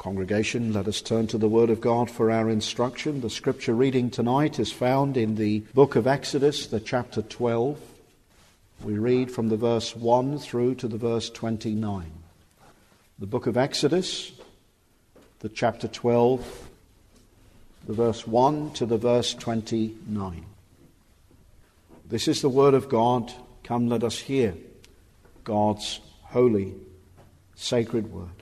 Congregation, let us turn to the Word of God for our instruction. The scripture reading tonight is found in the book of Exodus, the chapter 12. We read from the verse 1 through to the verse 29. The book of Exodus, the chapter 12, the verse 1 to the verse 29. This is the Word of God. Come, let us hear God's holy, sacred Word.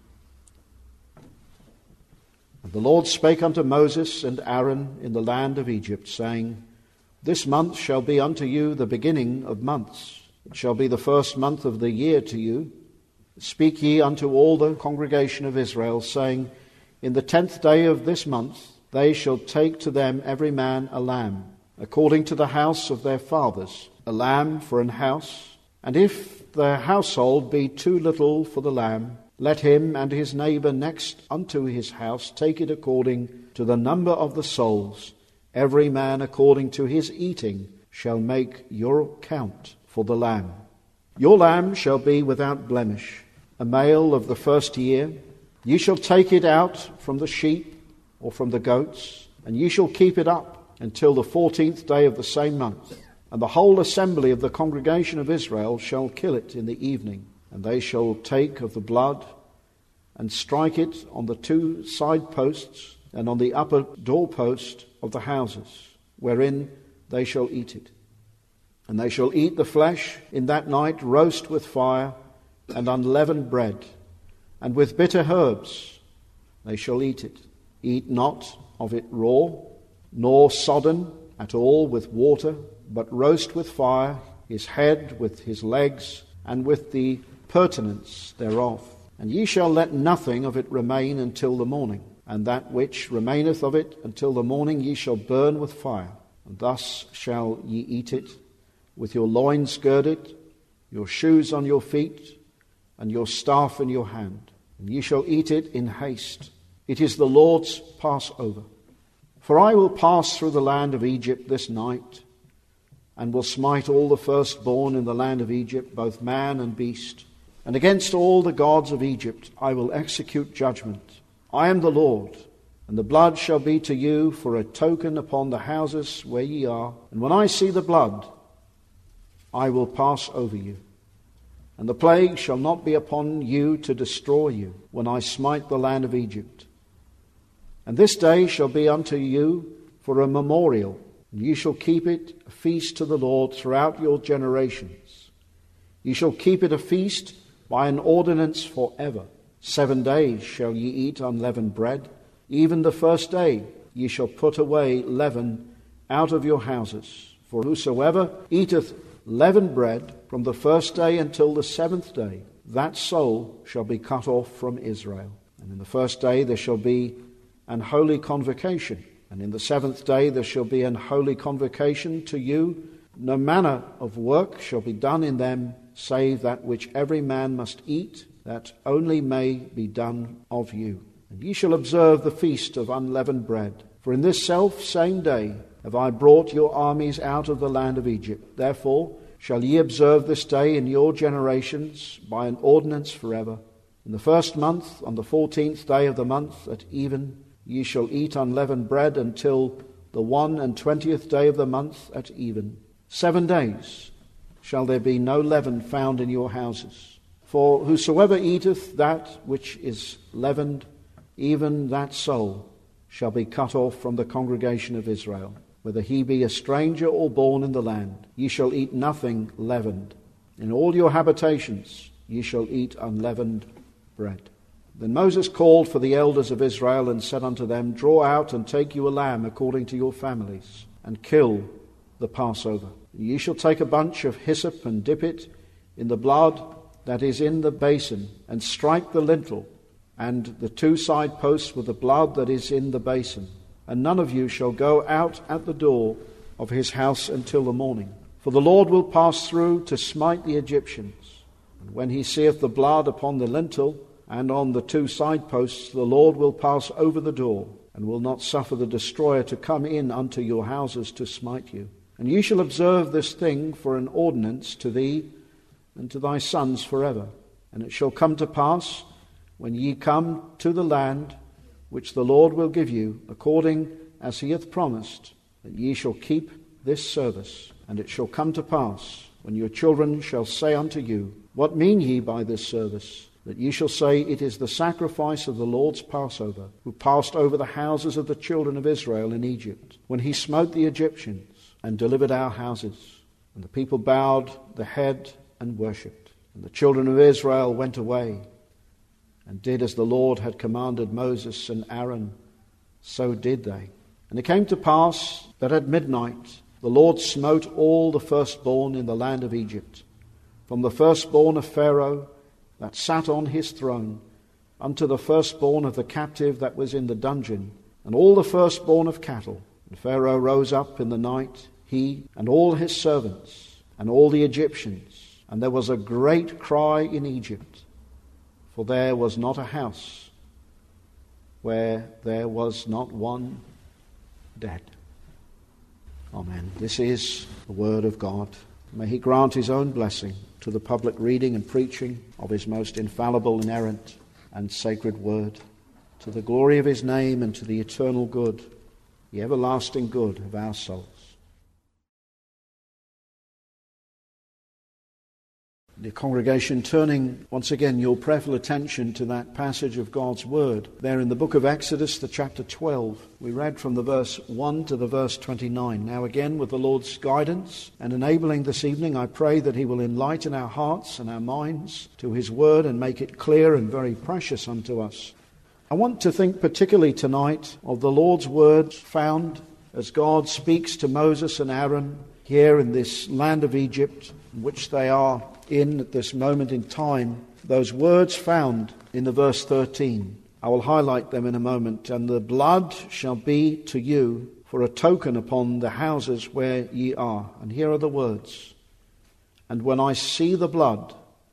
And the Lord spake unto Moses and Aaron in the land of Egypt, saying, This month shall be unto you the beginning of months. It shall be the first month of the year to you. Speak ye unto all the congregation of Israel, saying, In the 10th day of this month they shall take to them every man a lamb, according to the house of their fathers, a lamb for an house. And if their household be too little for the lamb, let him and his neighbour next unto his house take it according to the number of the souls. Every man according to his eating shall make your count for the lamb. Your lamb shall be without blemish, a male of the first year. Ye shall take it out from the sheep or from the goats, and ye shall keep it up until the 14th day of the same month. And the whole assembly of the congregation of Israel shall kill it in the evening. And they shall take of the blood and strike it on the 2 side posts and on the upper doorpost of the houses, wherein they shall eat it. And they shall eat the flesh in that night, roast with fire and unleavened bread, and with bitter herbs they shall eat it. Eat not of it raw, nor sodden at all with water, but roast with fire his head with his legs, and with the purtenance thereof. And ye shall let nothing of it remain until the morning, and that which remaineth of it until the morning ye shall burn with fire. And thus shall ye eat it, with your loins girded, your shoes on your feet, and your staff in your hand. And ye shall eat it in haste. It is the Lord's Passover. For I will pass through the land of Egypt this night, and will smite all the firstborn in the land of Egypt, both man and beast. And against all the gods of Egypt I will execute judgment. I am the Lord, and the blood shall be to you for a token upon the houses where ye are. And when I see the blood, I will pass over you. And the plague shall not be upon you to destroy you, when I smite the land of Egypt. And this day shall be unto you for a memorial, and ye shall keep it a feast to the Lord throughout your generations. Ye shall keep it a feast by an ordinance forever. 7 days shall ye eat unleavened bread. Even the first day ye shall put away leaven out of your houses. For whosoever eateth leavened bread from the first day until the 7th day, that soul shall be cut off from Israel. And in the first day there shall be an holy convocation. And in the 7th day there shall be an holy convocation to you. No manner of work shall be done in them, save that which every man must eat, that only may be done of you. And ye shall observe the feast of unleavened bread. For in this self same day have I brought your armies out of the land of Egypt. Therefore shall ye observe this day in your generations by an ordinance forever. In the first month, on the 14th day of the month at even, ye shall eat unleavened bread until the 21st day of the month at even. 7 days shall there be no leaven found in your houses. For whosoever eateth that which is leavened, even that soul shall be cut off from the congregation of Israel. Whether he be a stranger or born in the land, ye shall eat nothing leavened. In all your habitations ye shall eat unleavened bread. Then Moses called for the elders of Israel and said unto them, Draw out and take you a lamb according to your families, and kill the Passover. Ye shall take a bunch of hyssop and dip it in the blood that is in the basin, and strike the lintel and the 2 side posts with the blood that is in the basin. And none of you shall go out at the door of his house until the morning. For the Lord will pass through to smite the Egyptians. And when he seeth the blood upon the lintel and on the 2 side posts, the Lord will pass over the door, and will not suffer the destroyer to come in unto your houses to smite you. And ye shall observe this thing for an ordinance to thee and to thy sons forever. And it shall come to pass, when ye come to the land which the Lord will give you, according as he hath promised, that ye shall keep this service. And it shall come to pass, when your children shall say unto you, What mean ye by this service? That ye shall say, It is the sacrifice of the Lord's Passover, who passed over the houses of the children of Israel in Egypt, when he smote the Egyptians, and delivered our houses. And the people bowed the head and worshipped. And the children of Israel went away, and did as the Lord had commanded Moses and Aaron, so did they. And it came to pass that at midnight the Lord smote all the firstborn in the land of Egypt, from the firstborn of Pharaoh that sat on his throne, unto the firstborn of the captive that was in the dungeon, and all the firstborn of cattle. And Pharaoh rose up in the night, he and all his servants, and all the Egyptians, and there was a great cry in Egypt, for there was not a house where there was not one dead. Amen. This is the word of God. May he grant his own blessing to the public reading and preaching of his most infallible, inerrant, and sacred word, to the glory of his name and to the eternal good, the everlasting good of our souls. The congregation, turning once again your prayerful attention to that passage of God's Word. There in the book of Exodus, the chapter 12, we read from the verse 1 to the verse 29. Now again, with the Lord's guidance and enabling this evening, I pray that he will enlighten our hearts and our minds to his Word and make it clear and very precious unto us. I want to think particularly tonight of the Lord's words found as God speaks to Moses and Aaron here in this land of Egypt, in which they are in at this moment in time. Those words found in the verse 13. I will highlight them in a moment. And the blood shall be to you for a token upon the houses where ye are. And here are the words. And when I see the blood,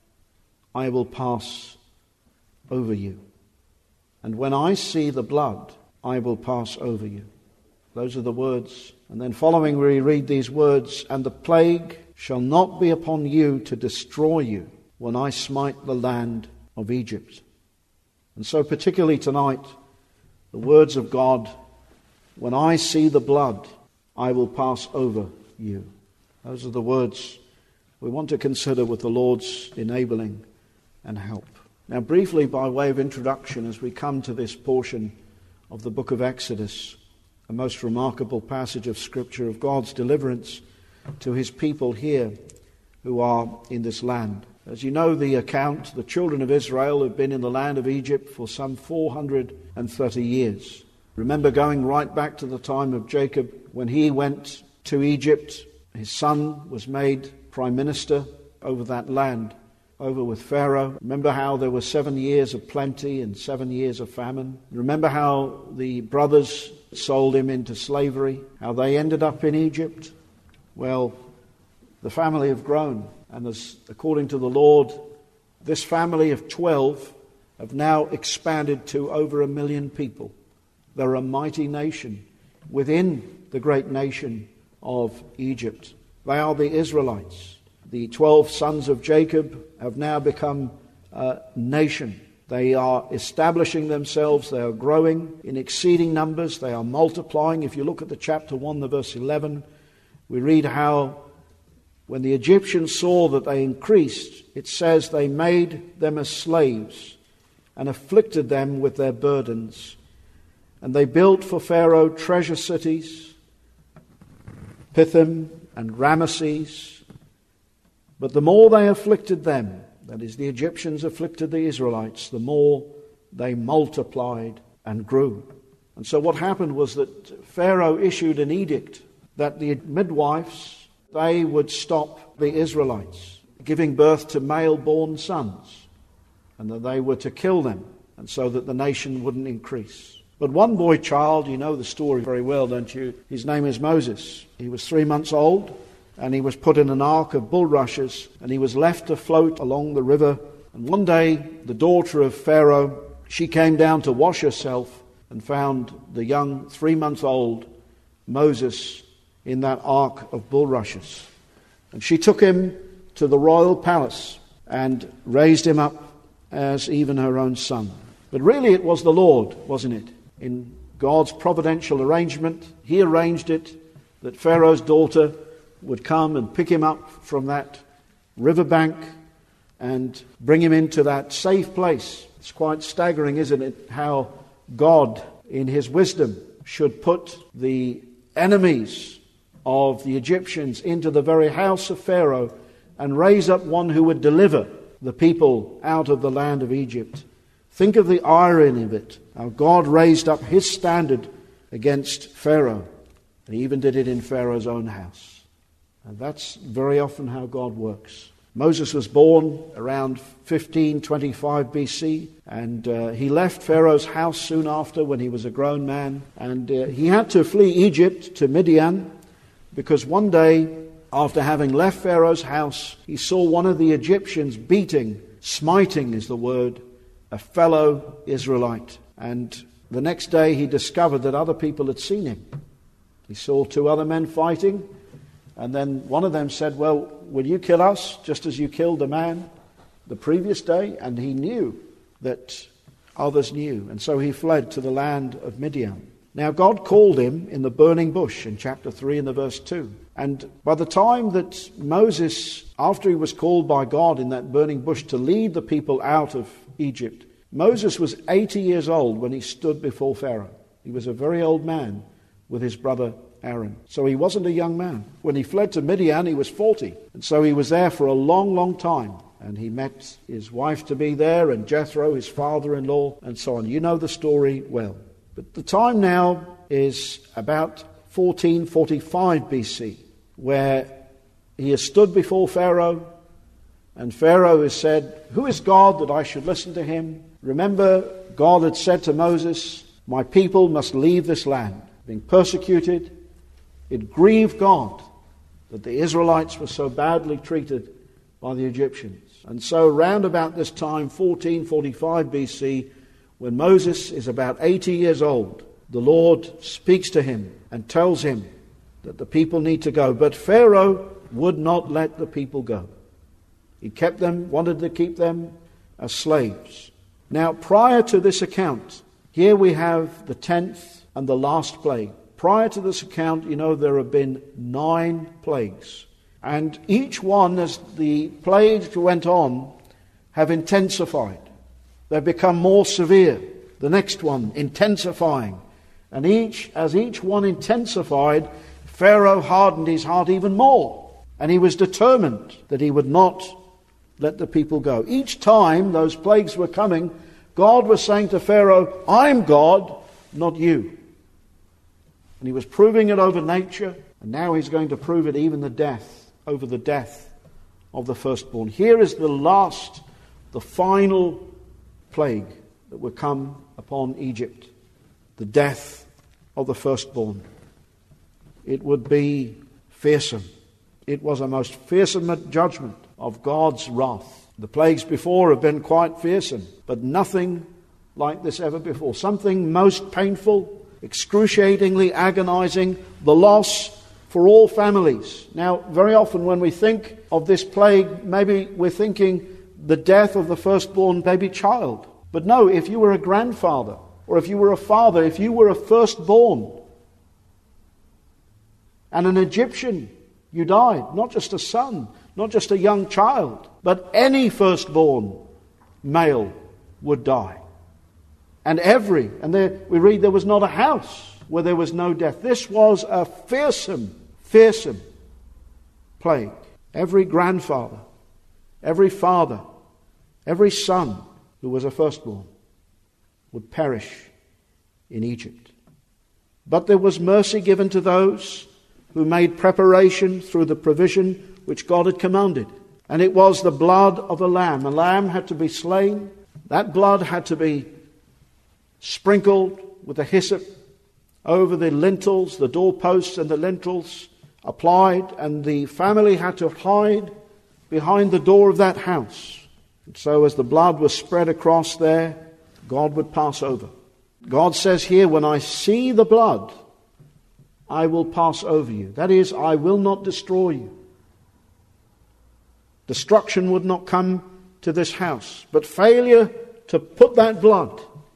I will pass over you. And when I see the blood, I will pass over you. Those are the words. And then following we read these words, and the plague shall not be upon you to destroy you when I smite the land of Egypt. And so particularly tonight, the words of God, when I see the blood, I will pass over you. Those are the words we want to consider with the Lord's enabling and help. Now briefly, by way of introduction, as we come to this portion of the book of Exodus, a most remarkable passage of Scripture of God's deliverance to his people here who are in this land. As you know the account, the children of Israel have been in the land of Egypt for some 430 years. Remember going right back to the time of Jacob when he went to Egypt. His son was made prime minister over that land, over with Pharaoh. Remember how there were 7 years of plenty and 7 years of famine. Remember how the brothers sold him into slavery, how they ended up in Egypt. Well, the family have grown, and as according to the Lord, this family of 12 have now expanded to over 1 million people. They're a mighty nation within the great nation of Egypt. They are the Israelites. The 12 sons of Jacob have now become a nation. They are establishing themselves. They are growing in exceeding numbers. They are multiplying. If you look at the chapter 1, the verse 11, we read how when the Egyptians saw that they increased, it says they made them as slaves and afflicted them with their burdens. And they built for Pharaoh treasure cities, Pithom and Ramesses. But the more they afflicted them, that is, the Egyptians afflicted the Israelites, the more they multiplied and grew. And so what happened was that Pharaoh issued an edict that the midwives, they would stop the Israelites giving birth to male-born sons, and that they were to kill them, and so that the nation wouldn't increase. But one boy child, you know the story very well, don't you? His name is Moses. He was 3 months old, and he was put in an ark of bulrushes, and he was left to float along the river. And one day, the daughter of Pharaoh, she came down to wash herself and found the young 3-month-old Moses in that ark of bulrushes. And she took him to the royal palace and raised him up as even her own son. But really it was the Lord, wasn't it? In God's providential arrangement, he arranged it that Pharaoh's daughter would come and pick him up from that riverbank and bring him into that safe place. It's quite staggering, isn't it, how God, in his wisdom, should put the enemies of the Egyptians into the very house of Pharaoh and raise up one who would deliver the people out of the land of Egypt. Think of the irony of it, how God raised up his standard against Pharaoh. And he even did it in Pharaoh's own house. And that's very often how God works. Moses was born around 1525 BC, and he left Pharaoh's house soon after when he was a grown man. And he had to flee Egypt to Midian, because one day, after having left Pharaoh's house, he saw one of the Egyptians beating, smiting is the word, a fellow Israelite. And the next day he discovered that other people had seen him. He saw two other men fighting, and then one of them said, "Well, will you kill us just as you killed the man the previous day?" And he knew that others knew, and so he fled to the land of Midian. Now God called him in the burning bush in chapter 3 and the verse 2. And by the time that Moses, after he was called by God in that burning bush to lead the people out of Egypt, Moses was 80 years old when he stood before Pharaoh. He was a very old man with his brother Aaron. So he wasn't a young man. When he fled to Midian, he was 40. And so he was there for a long, long time. And he met his wife-to-be there, and Jethro, his father-in-law, and so on. You know the story well. But the time now is about 1445 BC, where he has stood before Pharaoh, and Pharaoh has said, "Who is God that I should listen to him?" Remember, God had said to Moses, "My people must leave this land." Being persecuted, it grieved God that the Israelites were so badly treated by the Egyptians. And so round about this time, 1445 BC, when Moses is about 80 years old, the Lord speaks to him and tells him that the people need to go. But Pharaoh would not let the people go. He kept them, wanted to keep them as slaves. Now, prior to this account, here we have the 10th and the last plague. Prior to this account, you know, there have been 9 plagues. And each one, as the plagues went on, have intensified. They've become more severe. The next one intensifying. And as each one intensified, Pharaoh hardened his heart even more. And he was determined that he would not let the people go. Each time those plagues were coming, God was saying to Pharaoh, "I'm God, not you." And he was proving it over nature, and now he's going to prove it even over the death of the firstborn. Here is the final plague that will come upon Egypt, the death of the firstborn. It would be fearsome. It was a most fearsome judgment of God's wrath. The plagues before have been quite fearsome, but nothing like this ever before. Something most painful, excruciatingly agonizing, the loss for all families. Now, very often when we think of this plague, maybe we're thinking the death of the firstborn baby child. But no, if you were a grandfather, or if you were a father, if you were a firstborn, and an Egyptian, you died. Not just a son, not just a young child, but any firstborn male would die. And there we read there was not a house where there was no death. This was a fearsome plague. Every grandfather, every father, every son who was a firstborn would perish in Egypt. But there was mercy given to those who made preparation through the provision which God had commanded. And it was the blood of a lamb. A lamb had to be slain. That blood had to be sprinkled with a hyssop over the lintels, the doorposts and the lintels, applied, and the family had to hide behind the door of that house. And so as the blood was spread across there, God would pass over. God says here, "When I see the blood, I will pass over you." That is, I will not destroy you. Destruction would not come to this house, but failure to put that blood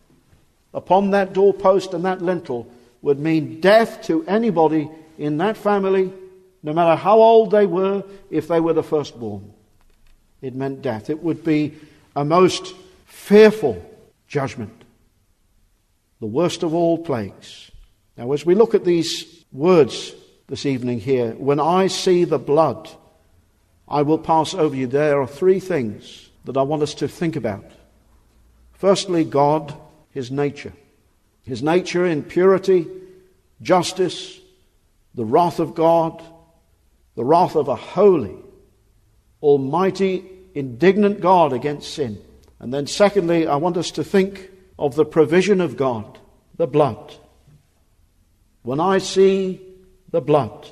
upon that doorpost and that lintel would mean death to anybody in that family, no matter how old they were, if they were the firstborn. It meant death. It would be a most fearful judgment, the worst of all plagues. Now, as we look at these words this evening here, when I see the blood, I will pass over you. There are three things that I want us to think about. Firstly, God, His nature. His nature in purity, justice, the wrath of God, the wrath of a holy, almighty, indignant God against sin. And then secondly, I want us to think of the provision of God, the blood. When I see the blood,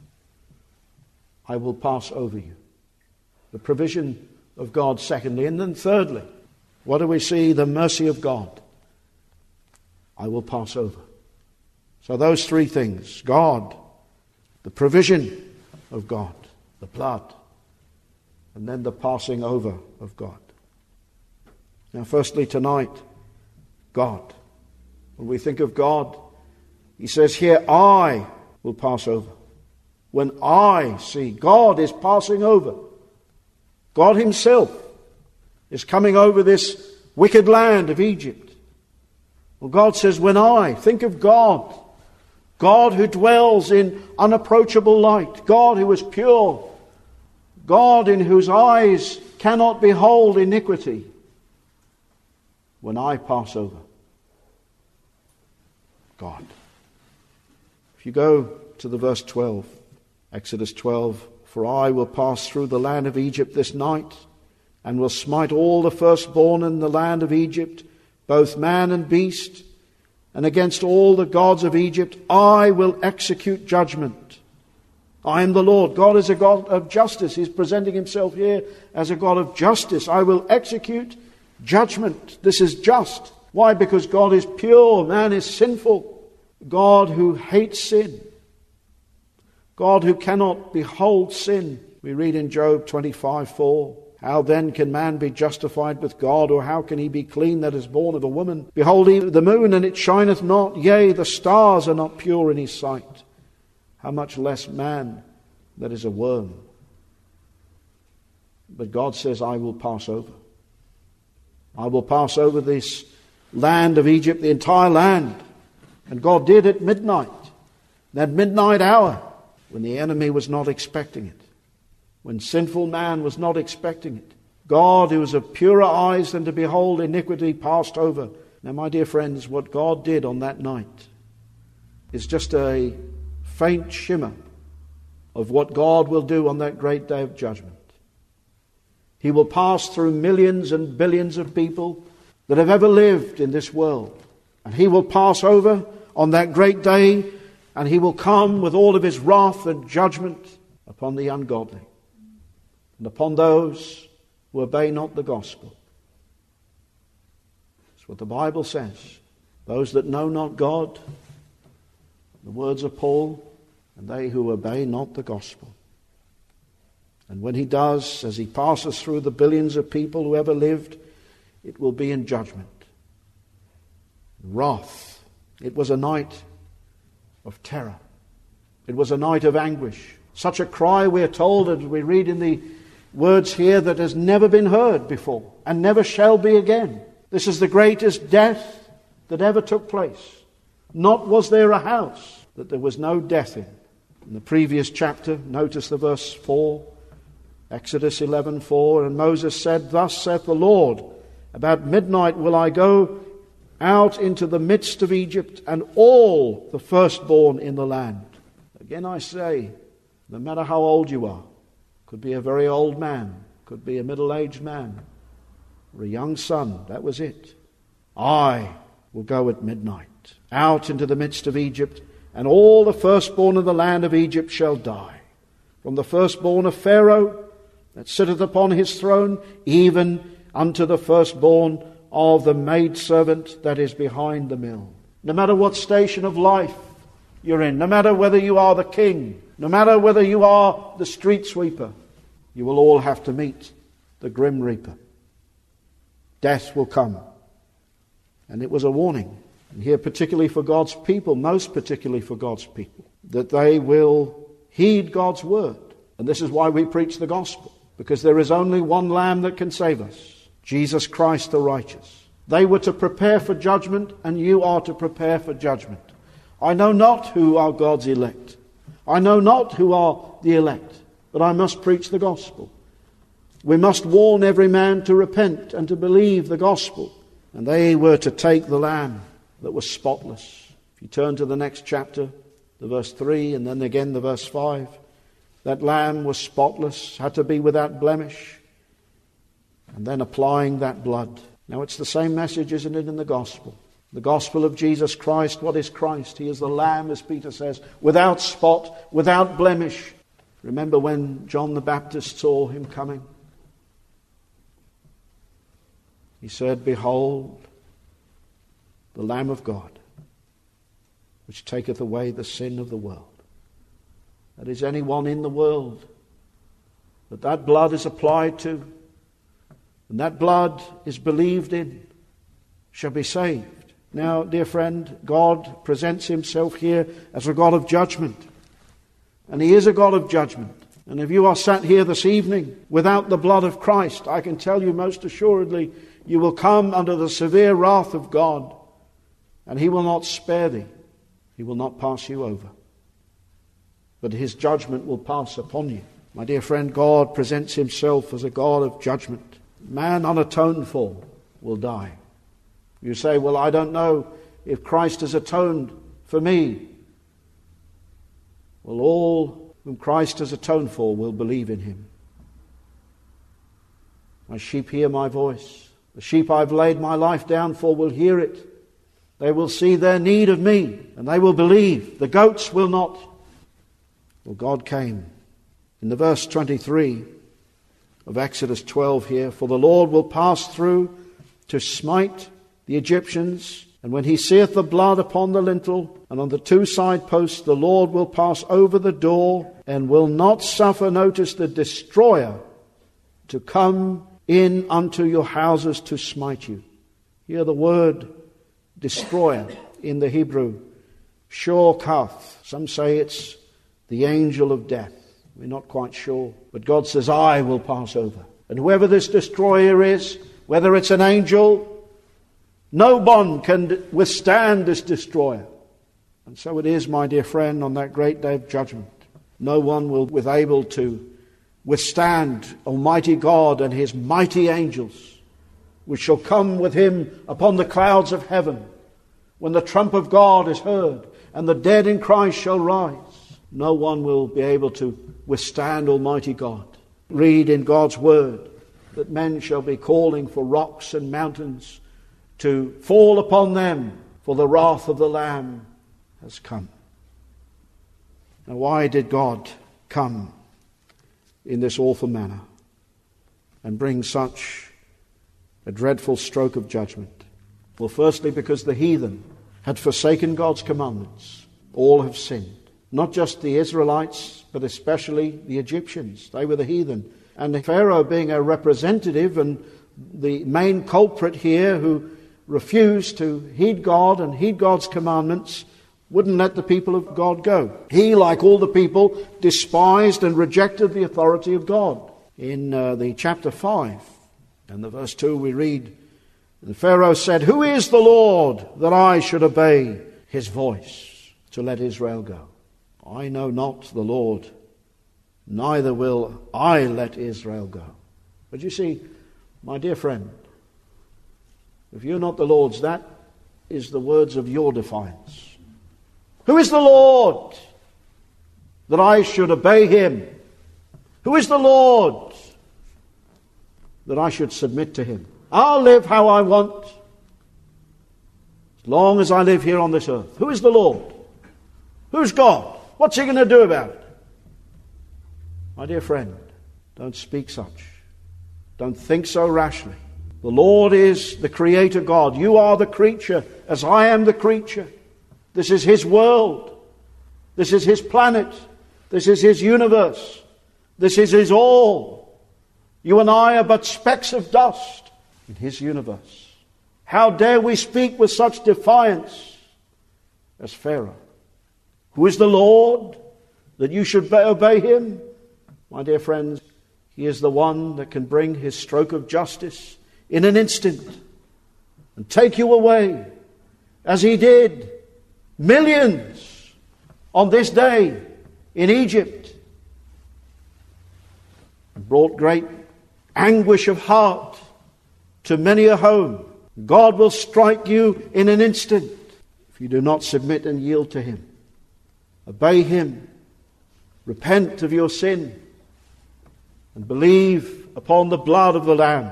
I will pass over you. The provision of God, secondly. And then thirdly, what do we see? The mercy of God. I will pass over. So those three things: God, the provision of God, the blood, and then the passing over of God. Now, firstly, tonight, God. When we think of God, He says here, I will pass over. When I see, God is passing over. God Himself is coming over this wicked land of Egypt. Well, God says, when I think of God, God who dwells in unapproachable light, God who is pure, God in whose eyes cannot behold iniquity, when I pass over, God. If you go to the verse 12, Exodus 12, for I will pass through the land of Egypt this night, and will smite all the firstborn in the land of Egypt, both man and beast, and against all the gods of Egypt I will execute judgment. I am the Lord. God is a God of justice. He's presenting Himself here as a God of justice. I will execute judgment. This is just. Why? Because God is pure, man is sinful. God who hates sin. God who cannot behold sin. We read in Job 25:4, how then can man be justified with God, or how can he be clean that is born of a woman? Behold, even the moon, and it shineth not, yea, the stars are not pure in His sight. How much less man that is a worm? But God says, I will pass over. I will pass over this land of Egypt, the entire land. And God did at midnight, that midnight hour, when the enemy was not expecting it, when sinful man was not expecting it. God, who was of purer eyes than to behold iniquity, passed over. Now, my dear friends, what God did on that night is just a faint shimmer of what God will do on that great day of judgment. He will pass through millions and billions of people that have ever lived in this world. And He will pass over on that great day, and He will come with all of His wrath and judgment upon the ungodly and upon those who obey not the gospel. That's what the Bible says. Those that know not God, the words of Paul, and they who obey not the gospel. And when He does, as He passes through the billions of people who ever lived, it will be in judgment. Wrath. It was a night of terror. It was a night of anguish. Such a cry, we are told, as we read in the words here, that has never been heard before and never shall be again. This is the greatest death that ever took place. Not was there a house that there was no death in. In the previous chapter, notice the verse 4, Exodus 11:4, and Moses said, thus saith the Lord, about midnight will I go out into the midst of Egypt, and all the firstborn in the land. Again I say, no matter how old you are, could be a very old man, could be a middle-aged man, or a young son, that was it. I will go at midnight out into the midst of Egypt, and all the firstborn of the land of Egypt shall die, from the firstborn of Pharaoh that sitteth upon his throne, even unto the firstborn of the maidservant that is behind the mill. No matter what station of life you're in, no matter whether you are the king, no matter whether you are the street sweeper, you will all have to meet the grim reaper. Death will come. And it was a warning. and here particularly for God's people, most particularly for God's people, that they will heed God's word. And this is why we preach the gospel, because there is only one Lamb that can save us, Jesus Christ the righteous. They were to prepare for judgment, and you are to prepare for judgment. I know not who are God's elect. I know not who are the elect, but I must preach the gospel. We must warn every man to repent and to believe the gospel. And they were to take the Lamb that was spotless. If you turn to the next chapter, the verse 3, and then again the verse 5, that Lamb was spotless, had to be without blemish, and then applying that blood. Now it's the same message, isn't it, in the gospel? The gospel of Jesus Christ. What is Christ? He is the Lamb, as Peter says, without spot, without blemish. Remember when John the Baptist saw him coming? He said, "Behold, the Lamb of God, which taketh away the sin of the world." That is, anyone in the world that blood is applied to, and that blood is believed in, shall be saved. Now, dear friend, God presents himself here as a God of judgment. And he is a God of judgment. And if you are sat here this evening without the blood of Christ, I can tell you most assuredly, you will come under the severe wrath of God, and he will not spare thee. He will not pass you over, but his judgment will pass upon you. My dear friend, God presents himself as a God of judgment. Man unatoned for will die. You say, "Well, I don't know if Christ has atoned for me." Well, all whom Christ has atoned for will believe in him. My sheep hear my voice. The sheep I've laid my life down for will hear it. They will see their need of me, and they will believe. The goats will not. Well, God came. In the verse 23 of Exodus 12 here, "For the Lord will pass through to smite the Egyptians, and when he seeth the blood upon the lintel and on the two side posts, the Lord will pass over the door and will not suffer," notice, "the destroyer to come in unto your houses to smite you." Here the word destroyer in the Hebrew, shor-kath. Some say it's the angel of death. We're not quite sure. But God says, "I will pass over." And whoever this destroyer is, whether it's an angel, no one can withstand this destroyer. And so it is, my dear friend, on that great day of judgment. No one will be able to withstand Almighty God and his mighty angels, which shall come with him upon the clouds of heaven, when the trump of God is heard, and the dead in Christ shall rise. No one will be able to withstand Almighty God. Read in God's word that men shall be calling for rocks and mountains to fall upon them, for the wrath of the Lamb has come. Now, why did God come in this awful manner and bring such a dreadful stroke of judgment? Well, firstly, because the heathen had forsaken God's commandments. All have sinned. Not just the Israelites, but especially the Egyptians. They were the heathen. And Pharaoh, being a representative and the main culprit here, who refused to heed God and heed God's commandments, wouldn't let the people of God go. He, like all the people, despised and rejected the authority of God. In the chapter 5 and the verse 2 we read, "And Pharaoh said, Who is the Lord that I should obey his voice to let Israel go? I know not the Lord, neither will I let Israel go." But you see, my dear friend, if you're not the Lord's, that is the words of your defiance. Who is the Lord that I should obey him? Who is the Lord that I should submit to him? I'll live how I want, as long as I live here on this earth. Who is the Lord? Who's God? What's he going to do about it? My dear friend, don't speak such. Don't think so rashly. The Lord is the Creator God. You are the creature, as I am the creature. This is his world. This is his planet. This is his universe. This is his all. You and I are but specks of dust in his universe. How dare we speak with such defiance as Pharaoh? Who is the Lord that you should obey him? My dear friends, he is the one that can bring his stroke of justice in an instant and take you away, as he did millions on this day in Egypt, and brought great anguish of heart to many a home. God will strike you in an instant if you do not submit and yield to him. Obey him, repent of your sin, and believe upon the blood of the Lamb.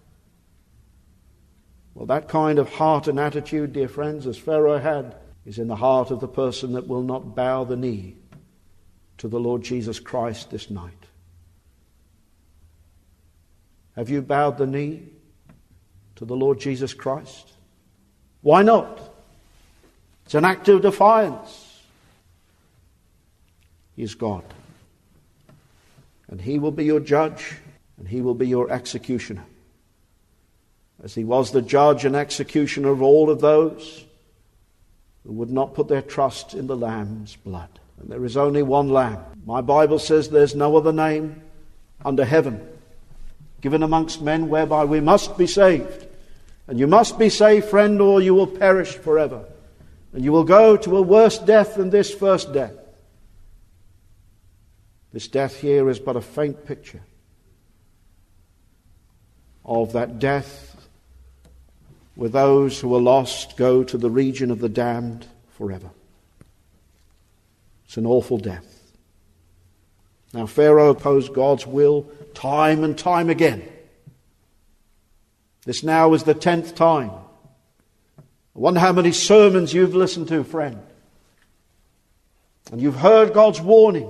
Well, that kind of heart and attitude, dear friends, as Pharaoh had, is in the heart of the person that will not bow the knee to the Lord Jesus Christ this night. Have you bowed the knee to the Lord Jesus Christ? Why not? It's an act of defiance. He is God. And he will be your judge, and he will be your executioner. As he was the judge and executioner of all of those who would not put their trust in the Lamb's blood. And there is only one Lamb. My Bible says there's no other name under heaven given amongst men whereby we must be saved. And you must be saved, friend, or you will perish forever. And you will go to a worse death than this first death. This death here is but a faint picture of that death where those who are lost go to the region of the damned forever. It's an awful death. Now, Pharaoh opposed God's will time and time again. This now is the 10th time. I wonder how many sermons you've listened to, friend. And you've heard God's warning.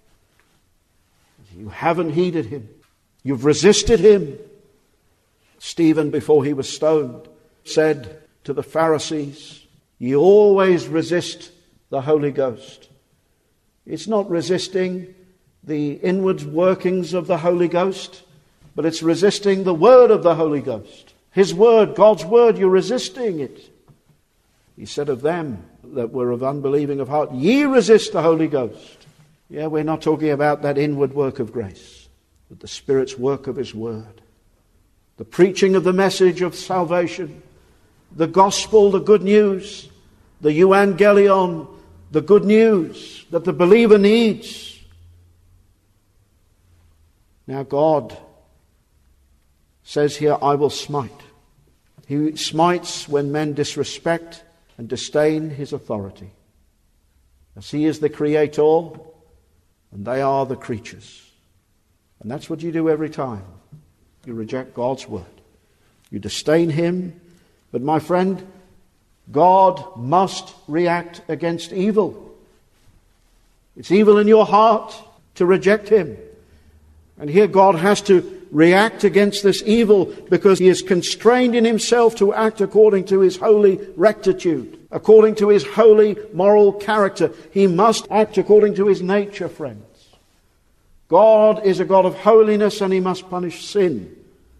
You haven't heeded him. You've resisted him. Stephen, before he was stoned, said to the Pharisees, "Ye always resist the Holy Ghost." It's not resisting the inward workings of the Holy Ghost, but it's resisting the word of the Holy Ghost. His word, God's word, you're resisting it. He said of them that were of unbelieving of heart, "Ye resist the Holy Ghost." Yeah, we're not talking about that inward work of grace, but the Spirit's work of his word. The preaching of the message of salvation, the gospel, the good news, the euangelion, the good news that the believer needs. Now God says here, "I will smite." He smites when men disrespect and disdain his authority. As he is the creator, and they are the creatures. And that's what you do every time you reject God's word. You disdain him. But my friend, God must react against evil. It's evil in your heart to reject him. And here God has to react against this evil because he is constrained in himself to act according to his holy rectitude, according to his holy moral character. He must act according to his nature, friends. God is a God of holiness and he must punish sin.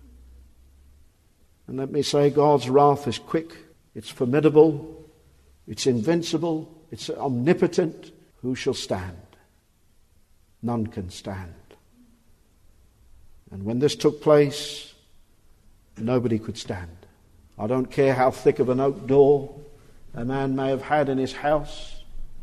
And let me say, God's wrath is quick, it's formidable, it's invincible, it's omnipotent. Who shall stand? None can stand. And when this took place, nobody could stand. I don't care how thick of an oak door a man may have had in his house.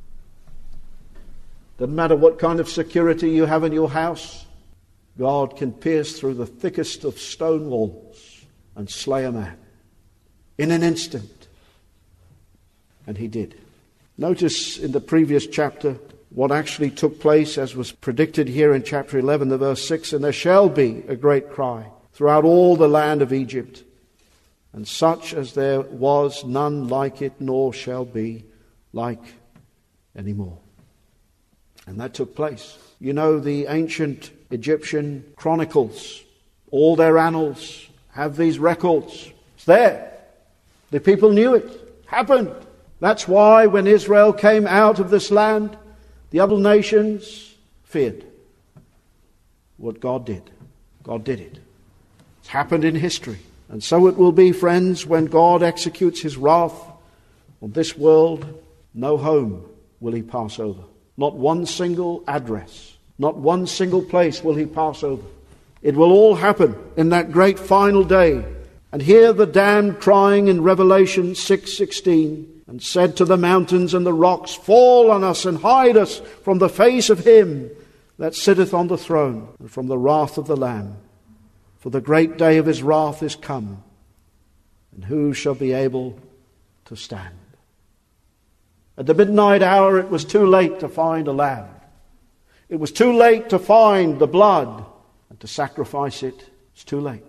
Doesn't matter what kind of security you have in your house. God can pierce through the thickest of stone walls and slay a man in an instant. And he did. Notice in the previous chapter what actually took place as was predicted here in chapter 11, the verse 6. "And there shall be a great cry throughout all the land of Egypt, and such as there was none like it, nor shall be like any more." And that took place. You know, the ancient Egyptian chronicles, all their annals have these records. It's there. The people knew it. Happened. That's why when Israel came out of this land, the other nations feared what God did. God did it. It's happened in history. And so it will be, friends, when God executes his wrath on this world, no home will he pass over. Not one single address, not one single place will he pass over. It will all happen in that great final day. And hear the damned crying in Revelation 6:16, and said to the mountains and the rocks, fall on us and hide us from the face of him that sitteth on the throne, and from the wrath of the Lamb. For the great day of his wrath is come, and who shall be able to stand? At the midnight hour it was too late to find a lamb. It was too late to find the blood, and to sacrifice it. It's too late.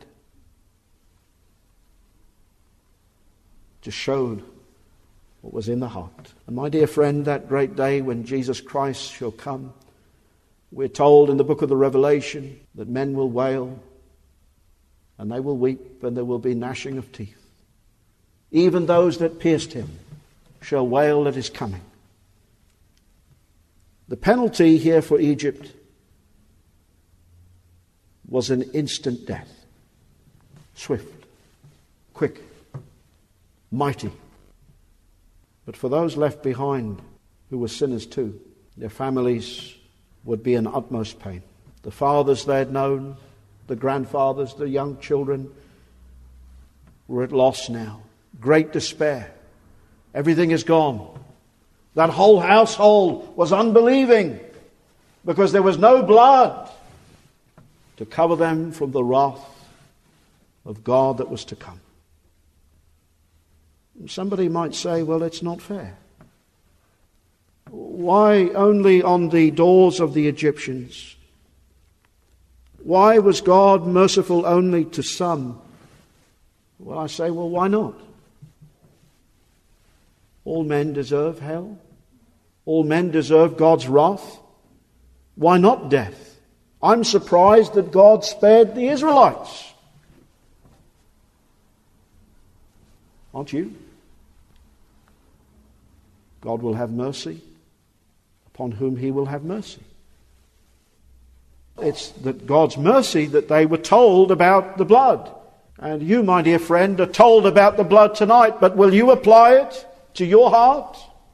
Just showed what was in the heart. And my dear friend, that great day when Jesus Christ shall come, we're told in the book of the Revelation that men will wail, and they will weep, and there will be gnashing of teeth. Even those that pierced him shall wail at his coming. The penalty here for Egypt was an instant death. Swift, quick, mighty. But for those left behind who were sinners too, their families would be in utmost pain. The fathers they had known, the grandfathers, the young children were at loss now. Great despair. Everything is gone. That whole household was unbelieving because there was no blood to cover them from the wrath of God that was to come. Somebody might say, well, it's not fair. Why only on the doors of the Egyptians? Why was God merciful only to some? Well, I say, well, why not? All men deserve hell. All men deserve God's wrath. Why not death? I'm surprised that God spared the Israelites. Aren't you? God will have mercy upon whom he will have mercy. It's that God's mercy that they were told about the blood. And you, my dear friend, are told about the blood tonight, but will you apply it to your heart?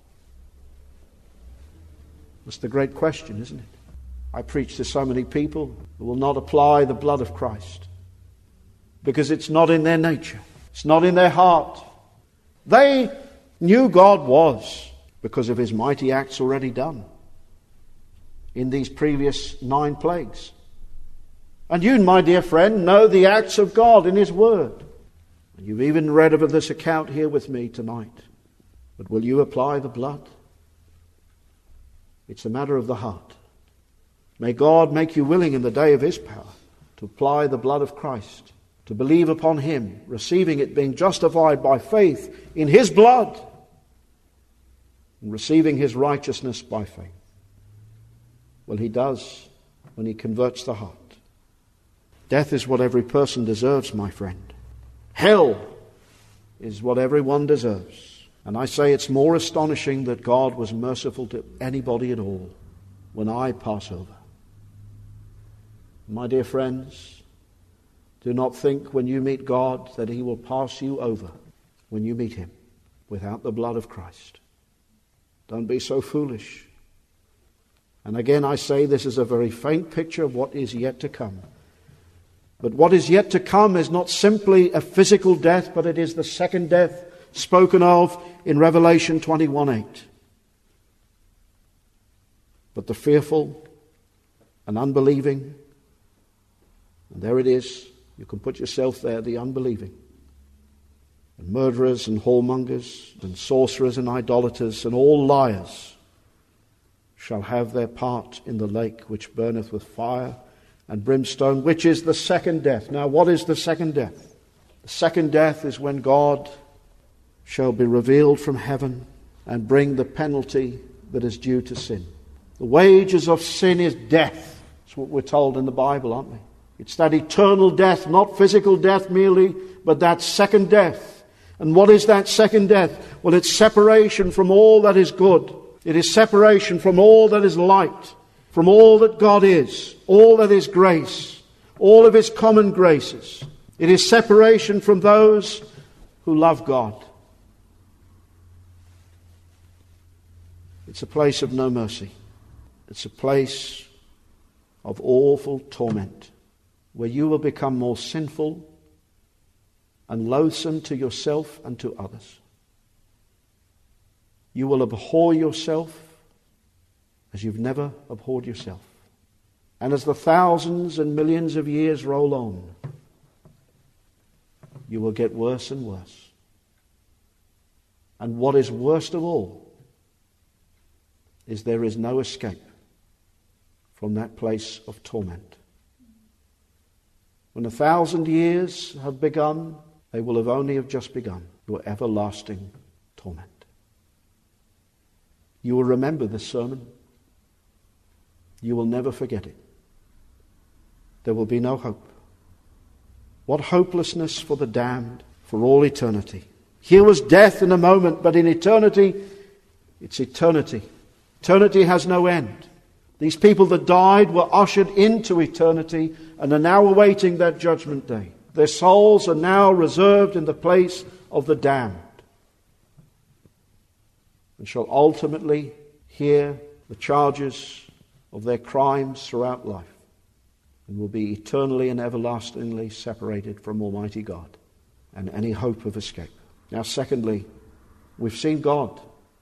That's the great question, isn't it? I preach to so many people who will not apply the blood of Christ because it's not in their nature. It's not in their heart. They knew God was because of his mighty acts already done in these previous 9 plagues. And you, my dear friend, know the acts of God in his word. And you've even read of this account here with me tonight. But will you apply the blood? It's a matter of the heart. May God make you willing in the day of his power to apply the blood of Christ, to believe upon him, receiving it, being justified by faith in his blood, and receiving his righteousness by faith. Well, he does when he converts the heart. Death is what every person deserves, my friend. Hell is what everyone deserves. And I say it's more astonishing that God was merciful to anybody at all when I pass over. My dear friends, do not think when you meet God that he will pass you over when you meet him without the blood of Christ. Don't be so foolish. And again I say this is a very faint picture of what is yet to come. But what is yet to come is not simply a physical death, but it is the second death spoken of in Revelation 21:8. But the fearful and unbelieving, and there it is, you can put yourself there, the unbelieving, and murderers and whoremongers and sorcerers and idolaters and all liars shall have their part in the lake which burneth with fire and brimstone, which is the second death. Now, what is the second death? The second death is when God shall be revealed from heaven and bring the penalty that is due to sin. The wages of sin is death. That's what we're told in the Bible, aren't we? It's that eternal death, not physical death merely, but that second death. And what is that second death? Well, it's separation from all that is good. It is separation from all that is light, from all that God is, all that is grace, all of his common graces. It is separation from those who love God. It's a place of no mercy. It's a place of awful torment, where you will become more sinful and loathsome to yourself and to others. You will abhor yourself as you've never abhorred yourself. And as the thousands and millions of years roll on, you will get worse and worse. And what is worst of all is there is no escape from that place of torment. When 1,000 years have begun, they will have only just begun your everlasting torment. You will remember this sermon. You will never forget it. There will be no hope. What hopelessness for the damned for all eternity. Here was death in a moment, but in eternity, it's eternity. Eternity has no end. These people that died were ushered into eternity and are now awaiting that judgment day. Their souls are now reserved in the place of the damned and shall ultimately hear the charges of their crimes throughout life and will be eternally and everlastingly separated from Almighty God and any hope of escape. Now, secondly, we've seen God,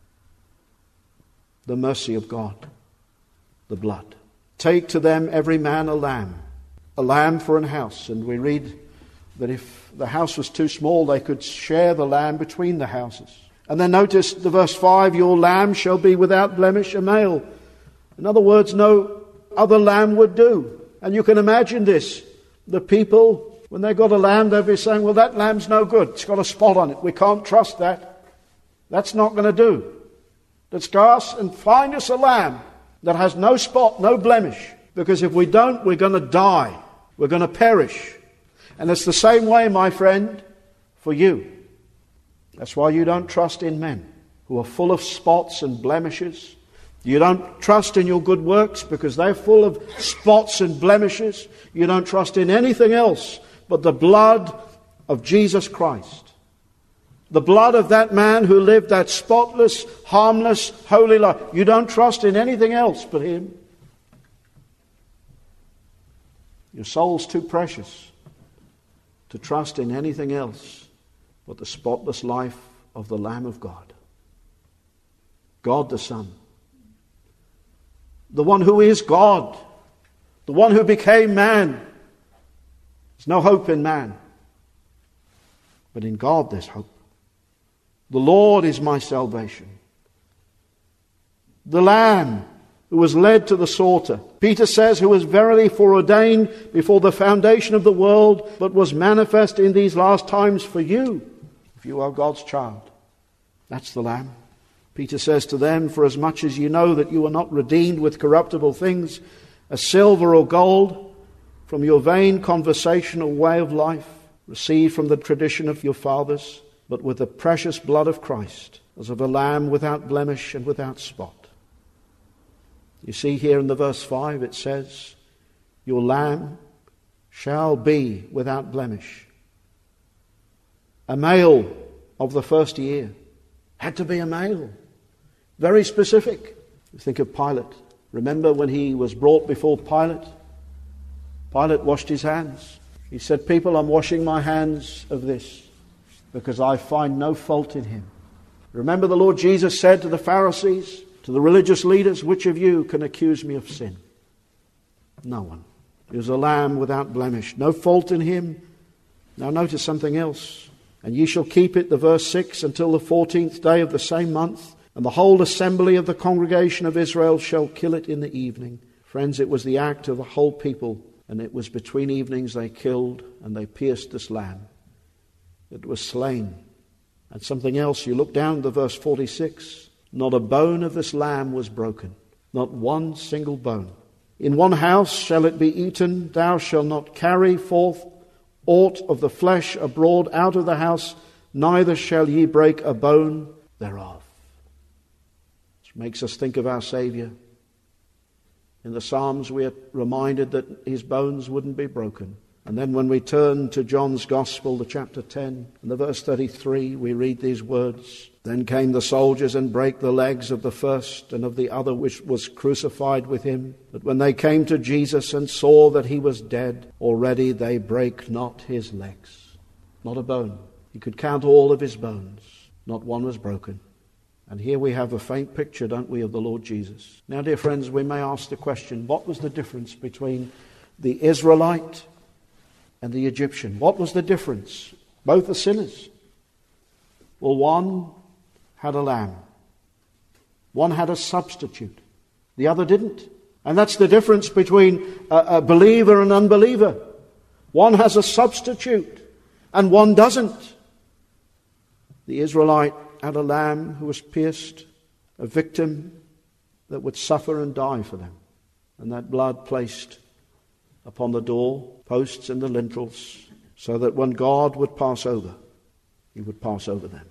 the mercy of God, the blood. Take to them every man a lamb for an house. And we read that if the house was too small, they could share the lamb between the houses. And then notice the verse 5, your lamb shall be without blemish, a male. In other words, no other lamb would do. And you can imagine this. The people, when they got a lamb, they'd be saying, well, that lamb's no good. It's got a spot on it. We can't trust that. That's not going to do. Let's go out and find us a lamb that has no spot, no blemish. Because if we don't, we're going to die. We're going to perish. And it's the same way, my friend, for you. That's why you don't trust in men who are full of spots and blemishes. You don't trust in your good works because they're full of spots and blemishes. You don't trust in anything else but the blood of Jesus Christ. The blood of that man who lived that spotless, harmless, holy life. You don't trust in anything else but him. Your soul's too precious to trust in anything else but the spotless life of the Lamb of God. God the Son. The one who is God. The one who became man. There's no hope in man. But in God there's hope. The Lord is my salvation. The Lamb who was led to the slaughter. Peter says, who was verily foreordained before the foundation of the world, but was manifest in these last times for you, if you are God's child. That's the Lamb. Peter says to them, for as much as you know that you are not redeemed with corruptible things, as silver or gold, from your vain conversational way of life, received from the tradition of your fathers, but with the precious blood of Christ, as of a lamb without blemish and without spot. You see here in the verse 5 it says, your lamb shall be without blemish. A male of the first year. Had to be a male. Very specific. You think of Pilate. Remember when he was brought before Pilate? Pilate washed his hands. He said, people, I'm washing my hands of this because I find no fault in him. Remember the Lord Jesus said to the Pharisees, to the religious leaders, which of you can accuse me of sin? No one. He was a lamb without blemish. No fault in him. Now notice something else. And ye shall keep it, the verse 6, until the 14th day of the same month. And the whole assembly of the congregation of Israel shall kill it in the evening. Friends, it was the act of the whole people. And it was between evenings they killed and they pierced this lamb. It was slain. And something else, you look down to verse 46. Not a bone of this lamb was broken. Not one single bone. In one house shall it be eaten. Thou shalt not carry forth aught of the flesh abroad out of the house, neither shall ye break a bone thereof. Which makes us think of our Saviour. In the Psalms we are reminded that his bones wouldn't be broken. And then when we turn to John's Gospel, the chapter 10, and the verse 33, we read these words. Then came the soldiers and brake the legs of the first and of the other which was crucified with him. But when they came to Jesus and saw that he was dead, already they brake not his legs. Not a bone. He could count all of his bones. Not one was broken. And here we have a faint picture, don't we, of the Lord Jesus. Now, dear friends, we may ask the question, what was the difference between the Israelite and the Egyptian? What was the difference? Both are sinners. Well, one had a lamb. One had a substitute. The other didn't. And that's the difference between a believer and unbeliever. One has a substitute and one doesn't. The Israelite had a lamb who was pierced, a victim that would suffer and die for them. And that blood placed upon the door posts and the lintels, so that when God would pass over, he would pass over them.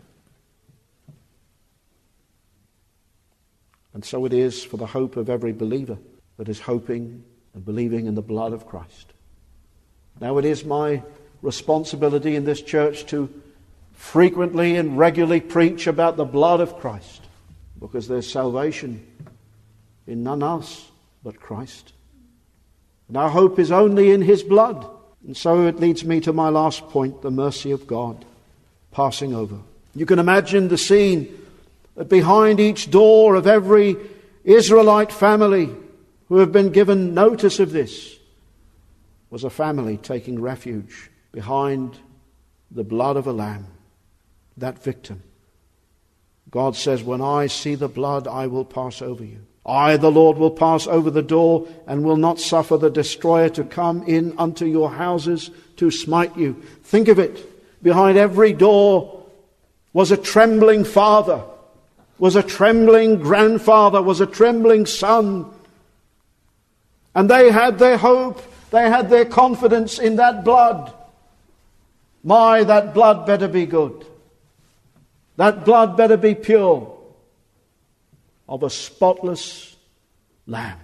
And so it is for the hope of every believer that is hoping and believing in the blood of Christ. Now it is my responsibility in this church to frequently and regularly preach about the blood of Christ, because there's salvation in none else but Christ. And our hope is only in his blood. And so it leads me to my last point, the mercy of God passing over. You can imagine the scene that behind each door of every Israelite family who have been given notice of this was a family taking refuge behind the blood of a lamb, that victim. God says, when I see the blood, I will pass over you. I, the Lord, will pass over the door and will not suffer the destroyer to come in unto your houses to smite you. Think of it. Behind every door was a trembling father, was a trembling grandfather, was a trembling son. And they had their hope, they had their confidence in that blood. That blood better be good. That blood better be pure, of a spotless lamb.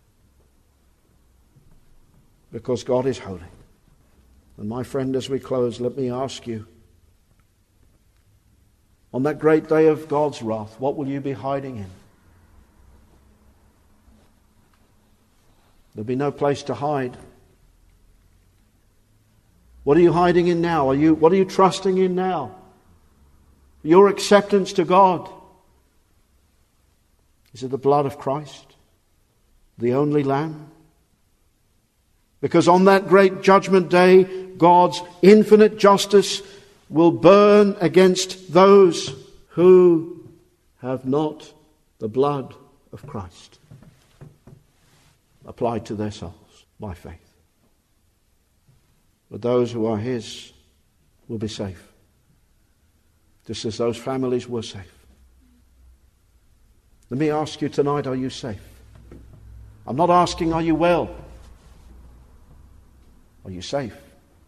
Because God is holy. And my friend, as we close, let me ask you, on that great day of God's wrath, what will you be hiding in? There'll be no place to hide. What are you hiding in now? What are you trusting in now? Your acceptance to God. Is it the blood of Christ, the only Lamb? Because on that great judgment day, God's infinite justice will burn against those who have not the blood of Christ applied to their souls by faith. But those who are his will be safe, just as those families were safe. Let me ask you tonight, are you safe? I'm not asking, are you well? Are you safe?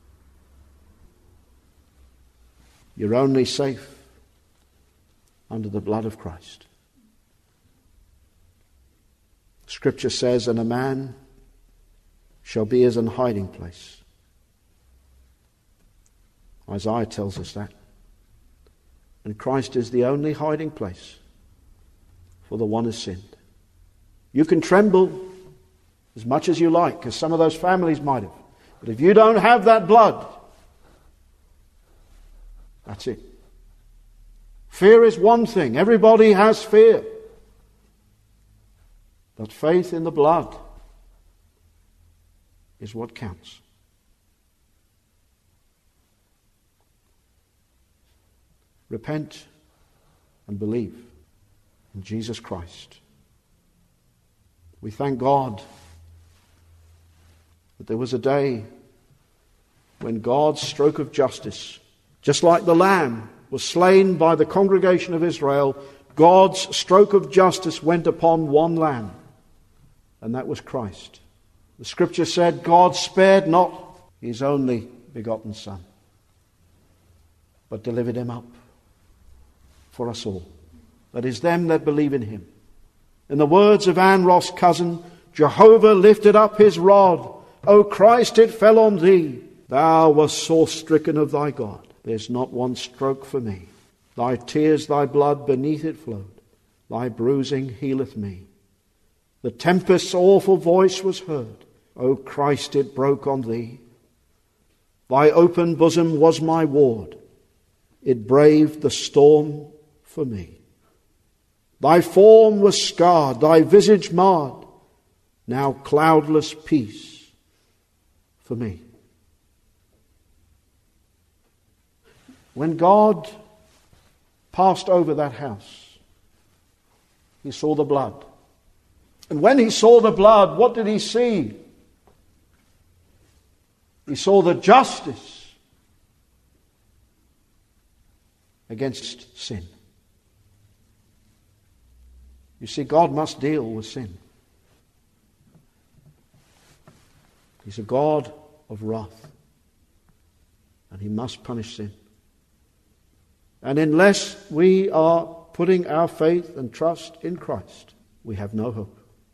You're only safe under the blood of Christ. Scripture says, and a man shall be as an hiding place. Isaiah tells us that. And Christ is the only hiding place for the one who sinned. You can tremble as much as you like, as some of those families might have. But if you don't have that blood, that's it. Fear is one thing. Everybody has fear. But faith in the blood is what counts. Repent and believe in Jesus Christ. We thank God that there was a day when God's stroke of justice, just like the lamb was slain by the congregation of Israel, God's stroke of justice went upon one lamb, and that was Christ. The scripture said, God spared not his only begotten Son, but delivered him up for us all. That is, them that believe in him. In the words of Anne Ross Cousin, Jehovah lifted up his rod. O Christ, it fell on thee. Thou wast sore stricken of thy God. There's not one stroke for me. Thy tears, thy blood beneath it flowed. Thy bruising healeth me. The tempest's awful voice was heard. O Christ, it broke on thee. Thy open bosom was my ward. It braved the storm for me. Thy form was scarred, thy visage marred. Now cloudless peace for me. When God passed over that house, he saw the blood. And when he saw the blood, what did he see? He saw the justice against sin. You see, God must deal with sin. He's a God of wrath, and he must punish sin. And unless we are putting our faith and trust in Christ, we have no hope.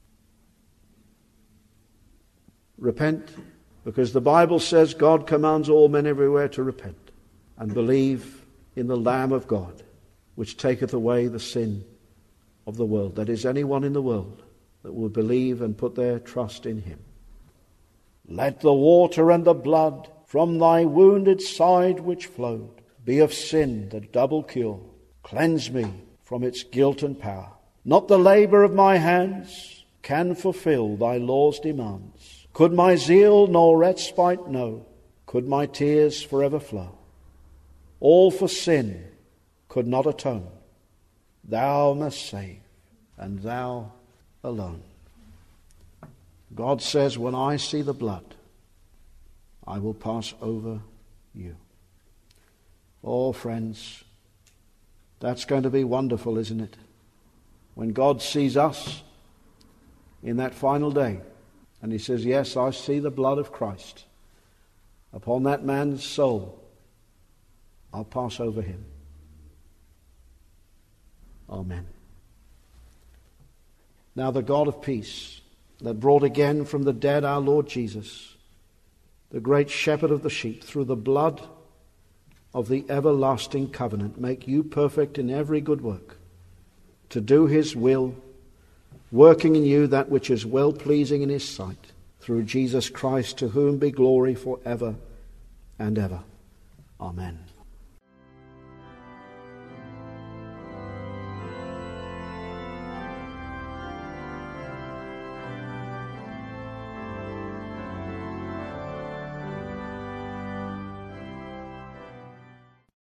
Repent, because the Bible says God commands all men everywhere to repent and believe in the Lamb of God, which taketh away the sin of the world. That is, anyone in the world that will believe and put their trust in him. Let the water and the blood from thy wounded side which flowed be of sin the double cure. Cleanse me from its guilt and power. Not the labour of my hands can fulfill thy law's demands. Could my zeal nor respite know, could my tears forever flow, all for sin could not atone. Thou must save, and thou alone. God says, when I see the blood, I will pass over you. Oh, friends, that's going to be wonderful, isn't it? When God sees us in that final day, and he says, yes, I see the blood of Christ upon that man's soul, I'll pass over him. Amen. Now the God of peace, that brought again from the dead our Lord Jesus, the great shepherd of the sheep, through the blood of the everlasting covenant, make you perfect in every good work, to do his will, working in you that which is well-pleasing in his sight, through Jesus Christ, to whom be glory for ever and ever. Amen.